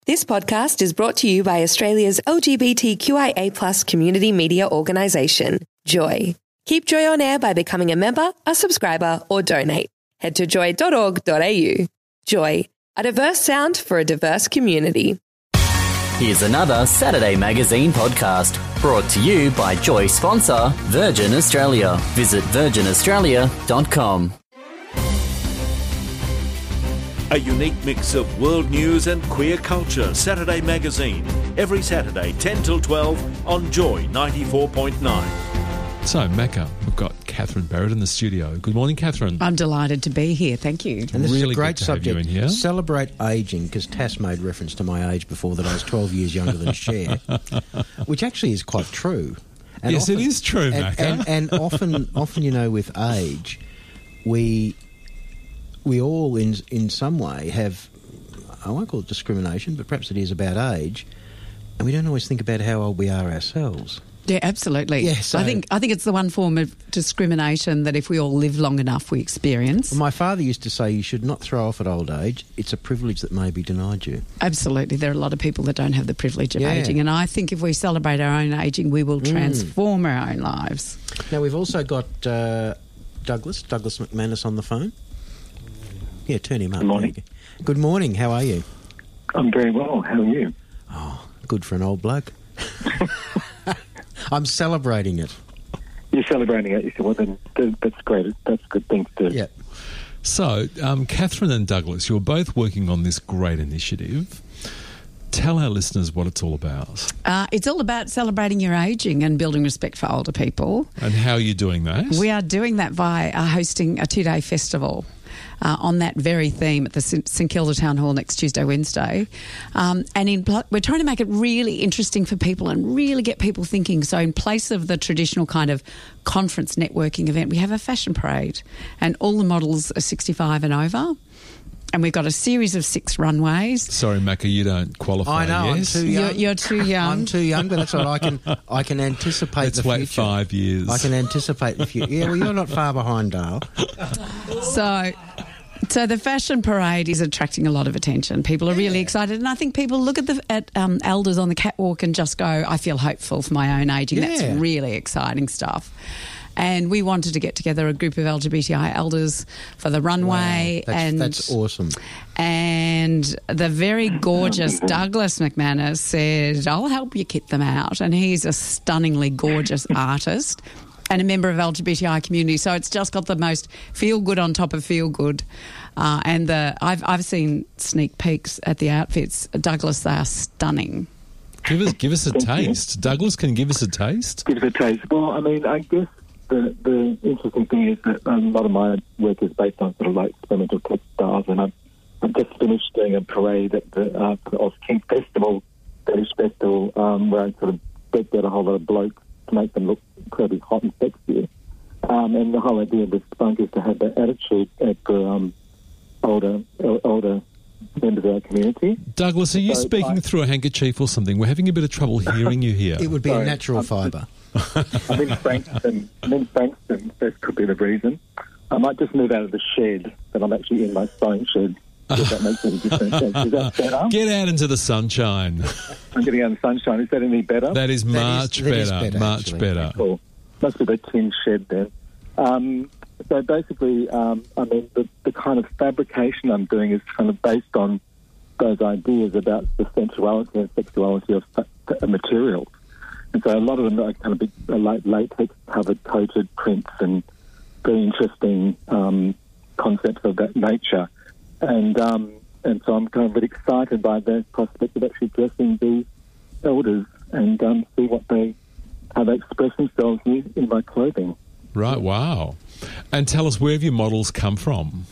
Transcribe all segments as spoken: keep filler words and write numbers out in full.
This podcast is brought to you by Australia's L G B T Q I A plus community media organisation, Joy. Keep Joy on air by becoming a member, a subscriber or donate. Head to joy dot org dot a u. Joy, a diverse sound for a diverse community. Here's another Saturday Magazine podcast brought to you by Joy sponsor Virgin Australia. Visit virgin australia dot com. A unique mix of world news and queer culture. Saturday Magazine. Every Saturday, ten till twelve on Joy ninety-four point nine. So, Macca, we've got Catherine Barrett in the studio. Good morning, Catherine. I'm delighted to be here. Thank you. And this really is a great good to have subject. you in here. Celebrate ageing, because Tass made reference to my age before, that I was twelve years younger than Cher, which actually is quite true. And yes, often, it is true, and, Macca. And, and often, often, you know, with age, we we all, in in some way, have, I won't call it discrimination, but perhaps it is about age, and we don't always think about how old we are ourselves. Yeah, absolutely. Yeah, so- I think I think it's the one form of discrimination that if we all live long enough, we experience. Well, my father used to say you should not throw off at old age. It's a privilege that may be denied you. Absolutely. There are a lot of people that don't have the privilege of Yeah. ageing, and I think if we celebrate our own ageing, we will transform our own lives. Now, we've also got uh, Douglas, Douglas McManus on the phone. Yeah, turn him up. Good morning. There you go. Good morning. How are you? I'm very well. How are you? Oh, good for an old bloke. I'm celebrating it. You're celebrating it. You said, well, then th- that's great. That's a good thing to do. Yeah. So, um, Catherine and Douglas, you're both working on this great initiative. Tell our listeners what it's all about Uh, it's all about celebrating your ageing and building respect for older people. and how you're doing that. We are doing that by uh, hosting a two-day festival uh, on that very theme at the St Kilda Town Hall next Tuesday, Wednesday. Um, and in pl- we're trying to make it really interesting for people and really get people thinking. So in place of the traditional kind of conference networking event, we have a fashion parade, and all the models are sixty-five and over. And we've got a series of six runways. Sorry, Macca, you don't qualify. I know, yes? I'm too young. You're, you're too young. I'm too young, but that's all right. I can, I can anticipate Let's the wait future. five years. I can anticipate the future. Yeah, well, you're not far behind, Dale. So, so the fashion parade is attracting a lot of attention. People are really excited, and I think people look at the at um, elders on the catwalk and just go, "I feel hopeful for my own ageing." That's Yeah. really exciting stuff. And we wanted to get together a group of L G B T I elders for the runway, Wow, that's, and that's awesome. and the very gorgeous Douglas McManus said, "I'll help you kit them out," and he's a stunningly gorgeous artist and a member of L G B T I community. So it's just got the most feel good on top of feel good. Uh, and the I've I've seen sneak peeks at the outfits. Douglas, they are stunning. Give us, give us a taste. Douglas can give us a taste. Give it a taste. Well, I mean, I guess the the interesting thing is that a lot of my work is based on sort of like experimental textiles, and I've, I've just finished doing a parade at the uh, Oz King Festival, British Festival, um, where I sort of decked out a whole lot of blokes to make them look incredibly hot and sexy. Um, and the whole idea of this spunk is to have that attitude at the um, older older members of our community. Douglas, are you So speaking I- through a handkerchief or something? We're having a bit of trouble hearing you here. It would be Sorry. a natural fibre. I'm in Frankston. I'm in Frankston. That could be the reason. I might just move out of the shed, but I'm actually in my sewing shed. If that makes any difference. Is that better? Get out into the sunshine. I'm getting out in the sunshine. Is that any better? That is That is- much that is better, better, much actually. better. Cool. Must be the tin shed then. Um, so basically, um, I mean, the, the kind of fabrication I'm doing is kind of based on those ideas about the sensuality and sexuality of fa- materials. And so a lot of them are kind of big, uh, like latex-covered coated prints and very interesting um, concepts of that nature. And um, and so I'm kind of really excited by the prospect of actually dressing these elders and um, see what they, how they express themselves in, in my clothing. Right, wow. And tell us, where have your models come from?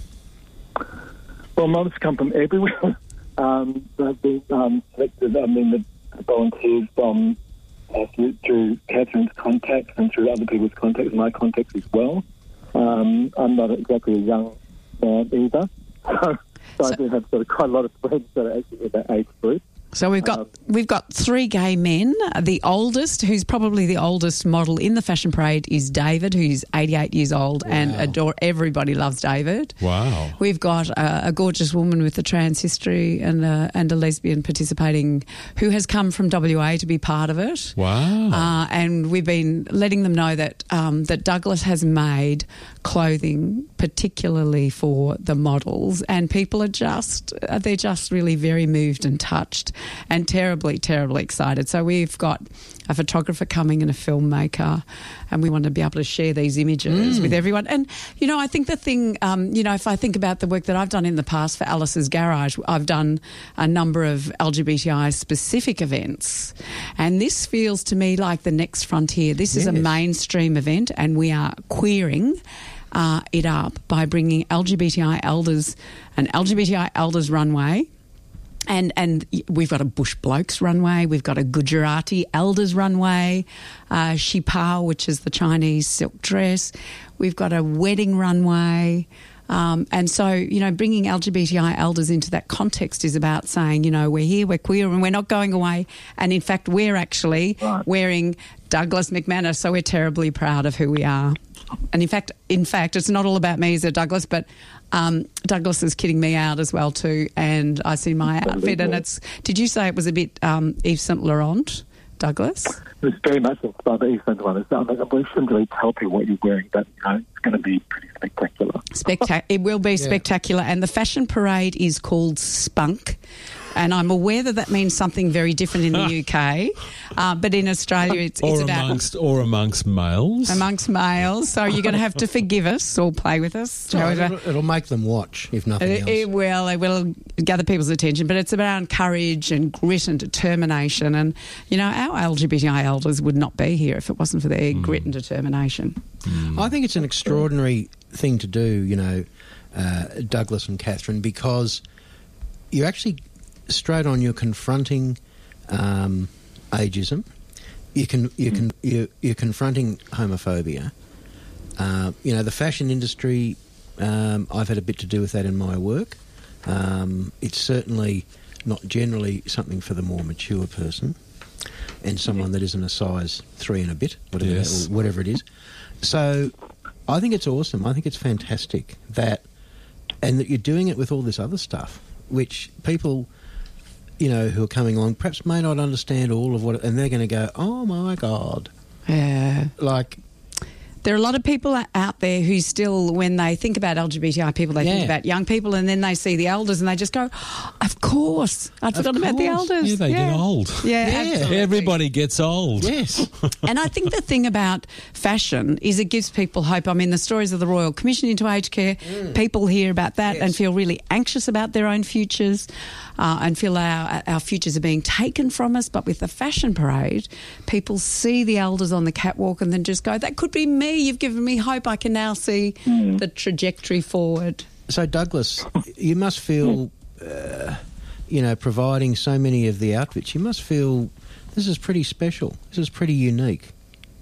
Well, models come from everywhere. um, they've been um, selected, I mean, the, the volunteers from uh, through, through Catherine's contacts and through other people's contacts, my contacts as well. Um, I'm not exactly a young man either. So, so I do have sort of quite a lot of friends that are actually in that age group. So we've got Um, we've got three gay men. The oldest, who's probably the oldest model in the fashion parade, is David, who's eighty-eight years old, and adore. Everybody loves David. Wow. We've got a, a gorgeous woman with a trans history and a, and a lesbian participating, who has come from W A to be part of it. Wow. Uh, and we've been letting them know that um, that Douglas has made clothing particularly for the models, and people are just they're just really very moved and touched and terribly, terribly excited. So we've got a photographer coming and a filmmaker, and we want to be able to share these images Mm. with everyone. And, you know, I think the thing, um, you know, if I think about the work that I've done in the past for Alice's Garage, I've done a number of L G B T I-specific events, and this feels to me like the next frontier. This is a Yes. mainstream event, and we are queering uh, it up by bringing L G B T I elders, an L G B T I elders runway. And and we've got a Bush Blokes runway, we've got a Gujarati Elders runway, uh, Shipao, which is the Chinese silk dress. We've got a wedding runway. Um, and so, you know, bringing L G B T I elders into that context is about saying, you know, we're here, we're queer, and we're not going away. And in fact, we're actually Right. wearing Douglas McManus, so we're terribly proud of who we are. And in fact, in fact, it's not all about me as a Douglas, but um, Douglas is kidding me out as well too. And I see my outfit, and it's. Did you say it was a bit um, Yves Saint Laurent, Douglas? It was very much inspired by East End one. I mean, we shouldn't really tell people what you're wearing, but you know, it's going to be pretty spectacular. Spectac- it will be spectacular, and the fashion parade is called Spunk. And I'm aware that that means something very different in the U K, uh, but in Australia it's, it's or about amongst or amongst males. amongst males. So you're going to have to forgive us or play with us. So However, it'll, it'll make them watch, if nothing It, else. it will. It will gather people's attention, but it's about courage and grit and determination. And you know, our L G B T I elders would not be here if it wasn't for their grit and determination. I think it's an extraordinary thing to do, you know, uh, Douglas and Catherine, because you're actually straight on. You're confronting um, ageism. You can you can you're, you're confronting homophobia. Uh, you know, the fashion industry. Um, I've had a bit to do with that in my work. Um, it's certainly not generally something for the more mature person and someone that isn't a size three and a bit, whatever, Yes. that, or whatever it is. So I think it's awesome. I think it's fantastic that, and that you're doing it with all this other stuff, which people, you know, who are coming along perhaps may not understand all of what, and they're going to go, oh my God. Yeah. Like, There are a lot of people out there who still, when they think about L G B T I people, they Yeah. think about young people, and then they see the elders and they just go, of course, I'd forgotten about the course. elders. Yeah, they get old. Yeah, Yeah. absolutely. Everybody gets old. yes. And I think the thing about fashion is it gives people hope. I mean, the stories of the Royal Commission into Aged Care, people hear about that Yes. and feel really anxious about their own futures uh, and feel our, our futures are being taken from us. But with the fashion parade, people see the elders on the catwalk and then just go, that could be me. You've given me hope. I can now see the trajectory forward. So, Douglas, you must feel, uh, you know, providing so many of the outfits, you must feel this is pretty special. This is pretty unique.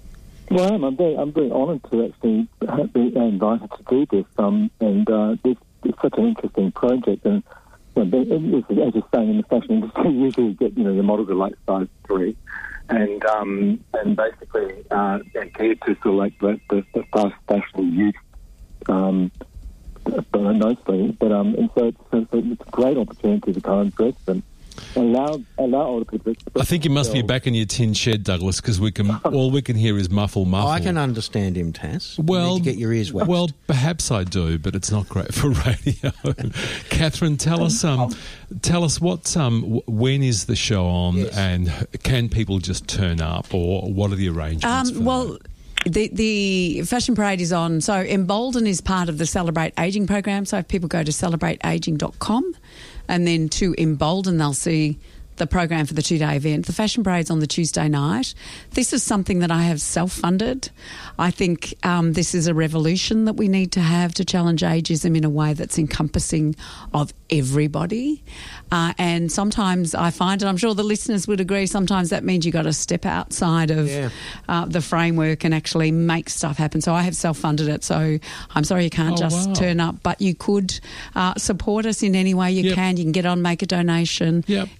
Well, I'm, I'm very, I'm very honoured to actually be invited to do this, um, and uh, this it's such an interesting project. And you know, as you're saying, in the fashion industry, you usually get you know the models are like size three, and um, and basically uh, they're geared to sort of like the, the, the fast fashion youth. Um, but mostly, but um, and so it's, so it's a great opportunity to kind of dress them, allow allow older people. To express I think you must be themselves. back in your tin shed, Douglas, because we can all we can hear is muffle, muffle. I can understand him, Tass. Well, you need to get your ears waxed. Well, perhaps I do, but it's not great for radio. Catherine, tell us, um, tell us what, um, w- when is the show on, Yes. and can people just turn up, or what are the arrangements? for Um, well, that? the the fashion parade is on. So Embolden is part of the Celebrate Aging program. So if people go to celebrate aging dot com and then to Embolden, they'll see the program for the two-day event. The fashion parade's on the Tuesday night. This is something that I have self-funded. I think um, this is a revolution that we need to have to challenge ageism in a way that's encompassing of everybody. Uh, and sometimes I find, and I'm sure the listeners would agree, sometimes that means you've got to step outside of Yeah. uh, the framework and actually make stuff happen. So I have self-funded it. So I'm sorry you can't Oh, just wow. turn up, but you could uh, support us in any way you Yep. can. You can get on, make a donation. Yep. If you're an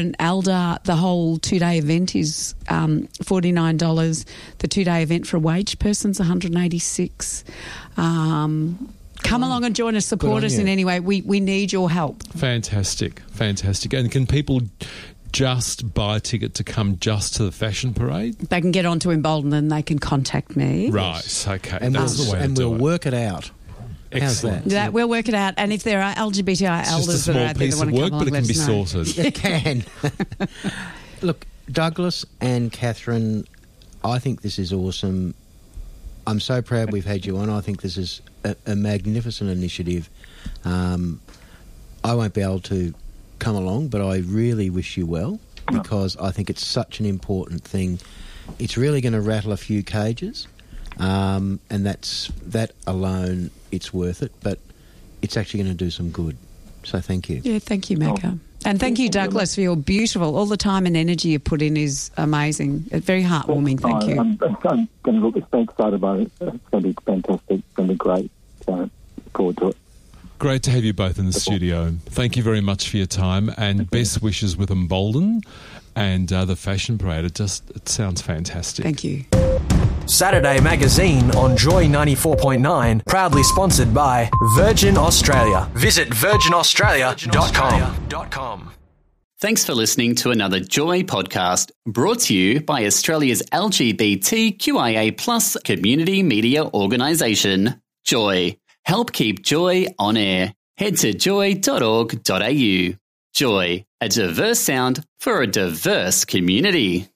an elder, the whole two-day event is um, forty-nine dollars. The two-day event for a wage person's one hundred eighty-six dollars. Um, come oh, along and join us, support us you. in any way. We, we need your help. Fantastic, fantastic. And can people just buy a ticket to come just to the fashion parade? They can get onto Embolden and they can contact me. Right, okay. And That's we'll, the way and to do we'll it. work it out. Excellent. How's that? that? We'll work it out. And if there are L G B T I it's elders just a that are small out there piece that want of to work, come but along, it can let be us know. It sorted. can. Look, Douglas and Catherine, I think this is awesome. I'm so proud we've had you on. I think this is a, a magnificent initiative. Um, I won't be able to come along, but I really wish you well, because I think it's such an important thing. It's really going to rattle a few cages, um, and that's that alone, it's worth it, but it's actually going to do some good. So thank you. Yeah, thank you, Macca. And thank you, Douglas, for your beautiful, all the time and energy you put in is amazing. It's very heartwarming. Thank you. I'm, I'm going to look so excited about it. It's going to be fantastic. It's going to be great. So look forward to it. Great to have you both in the studio. Thank you very much for your time, and best wishes with Embolden and uh, the fashion parade. It just it sounds fantastic. Thank you. Saturday Magazine on Joy ninety-four point nine, proudly sponsored by Virgin Australia. Visit virgin australia dot com. Thanks for listening to another Joy podcast, brought to you by Australia's L G B T Q I A plus community media organisation, Joy. Help keep Joy on air. Head to joy dot org dot a u. Joy, a diverse sound for a diverse community.